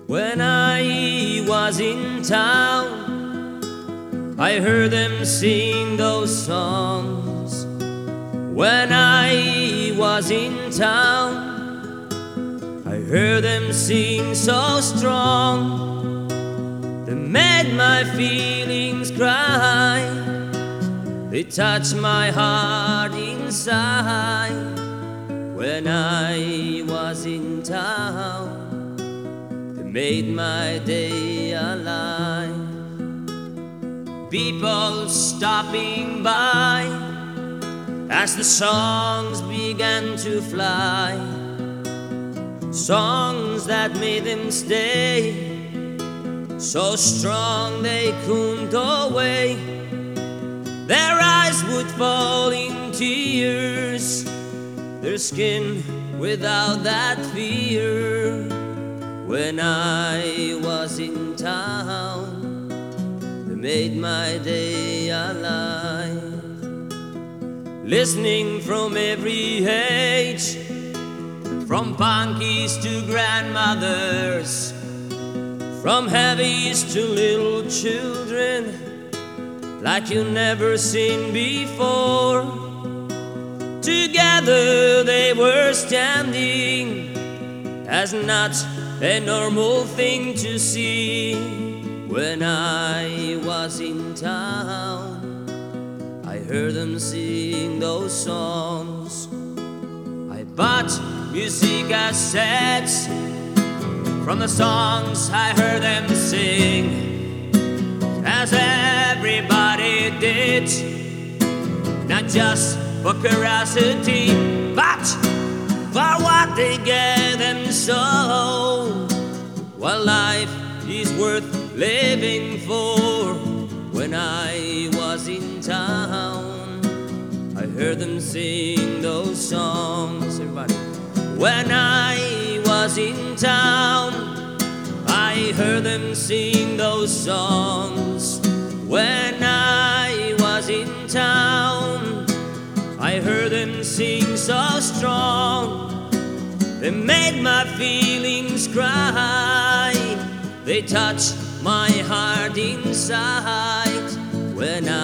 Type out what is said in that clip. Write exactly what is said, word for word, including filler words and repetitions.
When I was in town, I heard them sing those songs. When I was in town, I heard them sing so strong. They made my feelings cry. They touched my heart inside. When I was in town, they made my day alive. People stopping by as the songs began to fly. Songs that made them stay, so strong they couldn't go away. Their eyes would fall in tears, their skin without that fear. When I was in town, they made my day alive. Listening from every age, from punkies to grandmothers, from heavies to little children, like you never seen before. Together they were standing, as not a normal thing to see. When I was in town, I heard them sing those songs. I bought music cassettes from the songs I heard them sing, as everybody did, not just for curiosity, but for what they gave them so. Well, life is worth living for. When I was in town, I heard them sing those songs. Everybody. When I was in town, I heard them sing those songs. When I was in town, I heard them sing so strong. They made my feelings cry. They touched my heart inside. When